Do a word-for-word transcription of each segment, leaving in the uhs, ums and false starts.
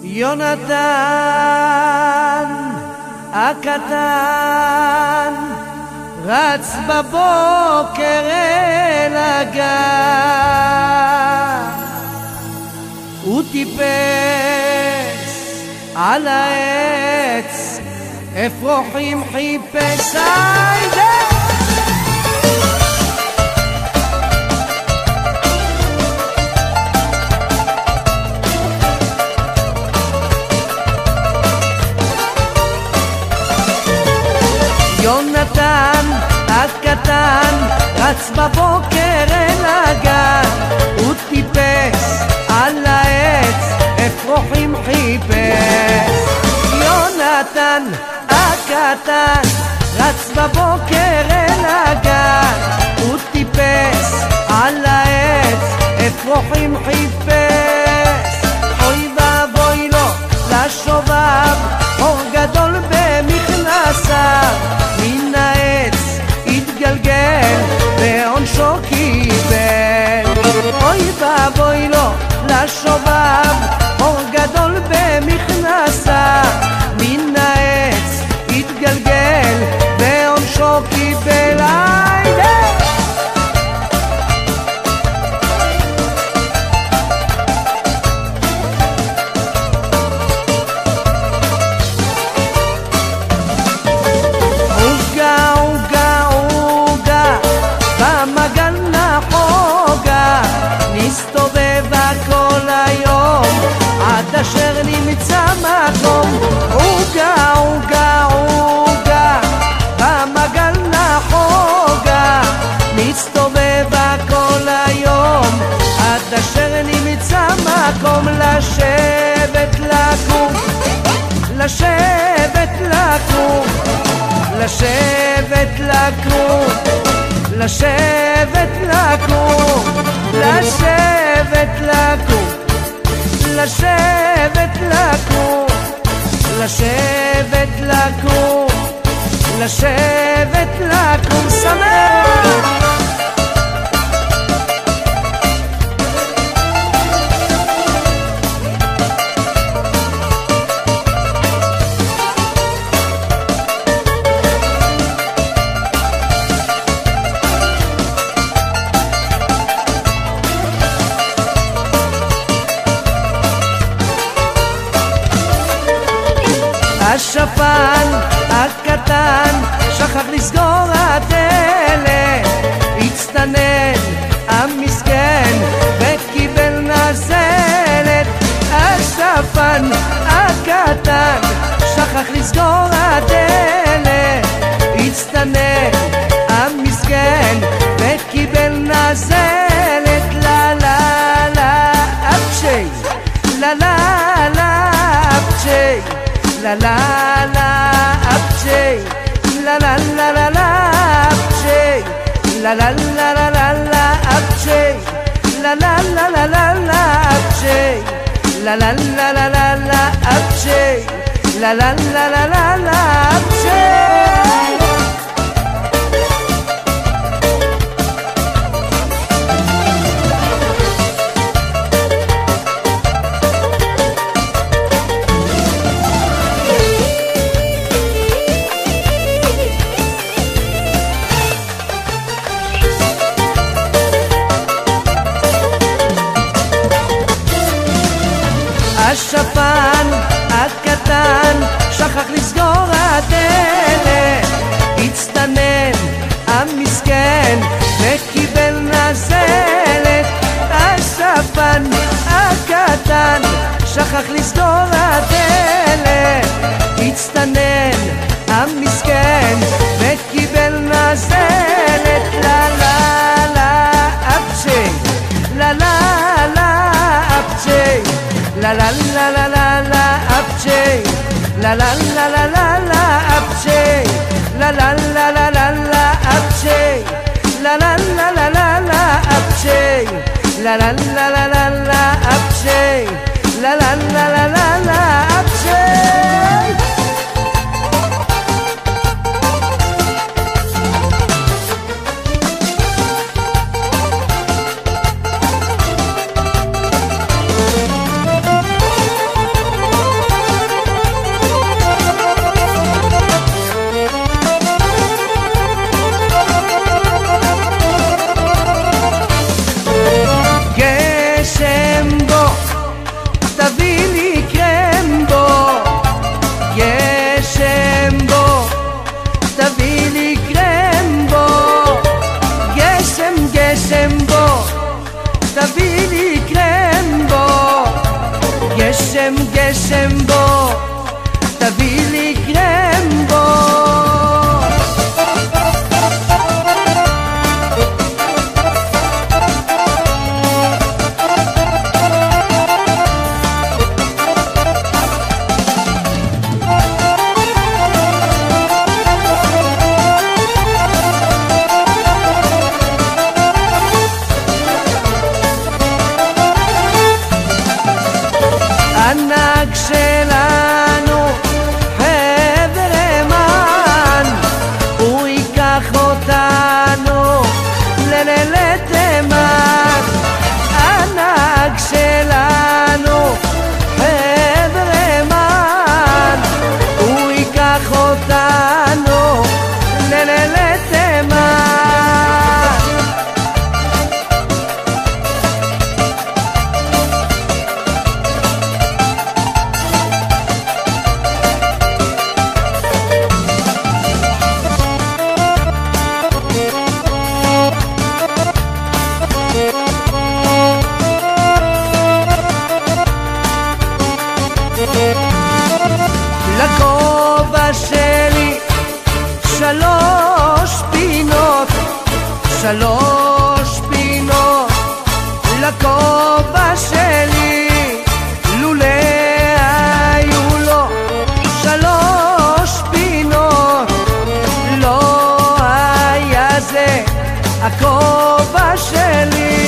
יונתן הקטן רץ בבוקר אל הגן, הוא טיפס על העץ, אפרוחים חיפש. היידה! יונתן הקטן רץ בבוקר אל הגן, הוא טיפס על העץ, אפרוחים חיפש. יונתן הקטן רץ בבוקר אל הגן, הוא טיפס על העץ, אפרוחים חיפש. אוי ואבוי לו לשובב, אור גדול במכנסיו, מן העץ התגלגל ועונשו קיבל. אוי ואבוי לו לשובב, אור גדול במכנסיו, מן העץ התגלגל ועונשו קיבל. היידה! אשר נמצא מקום, עוגה עוגה עוגה במגל נחוגה, מסתובבה כל היום עד אשר נמצא מקום. לשבת לקום, לשבת לקום, לשבת לקום, לשבת לקום, לשבת לקום, לשבת לקום, לשבת לקום, לשבת לקום. שמח! השפן הקטן שכח לסגור הדלת, הצטנן המסכן וקיבל נזלת. השפן הקטן שכח לסגור הדלת, הצטנן המסכן וקיבל נזלת. לה לה לה אפצ'י, לה לה לה אפצ'י, la la la apche, la la la la la apche, la la la la la la apche, la la la la la la apche, la la la la la la apche, la la la la la la apche. השפן הקטן שכח לסגור הדלת, הצטנן המסכן וקיבל נזלת. השפן הקטן שכח לסגור הדלת, הצטנן המסכן וקיבל נזלת. לה לה לה אפצ'י, לה לה לה אפצ'י, la la la la la la apche, la la la la la la apche, la la la la la la apche, la la la la la la apche, la la la la la la apche, la la la la la la apche. גשם בו, תביא לי קרמבו. הנהג שלנו חבר אמן, הוא ייקח אותנו לתימן. הנהג שלנו חבר אמן, הוא ייקח אותנו לתימן. לכובע שלי שלוש פינות, שלוש פינות לכובע שלי. לולא היו לו שלוש פינות, לא היה זה הכובע שלי.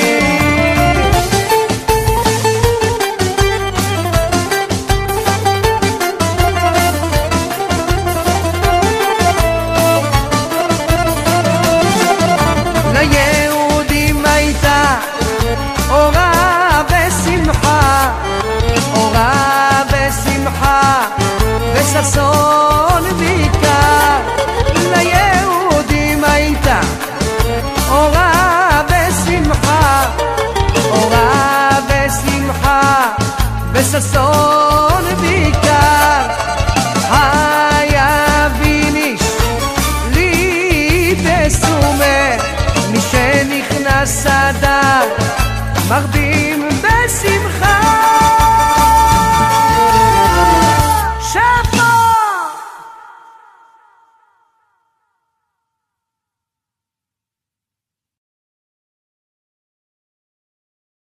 ליהודים הייתה אורה ושמחה, אורה ושמחה וששון בעיקר. ליהודים הייתה אורה ושמחה, אורה ושמחה וששון בעיקר. היה ביניש לי בסומה, משנכנס אדר מרבים בשמחה.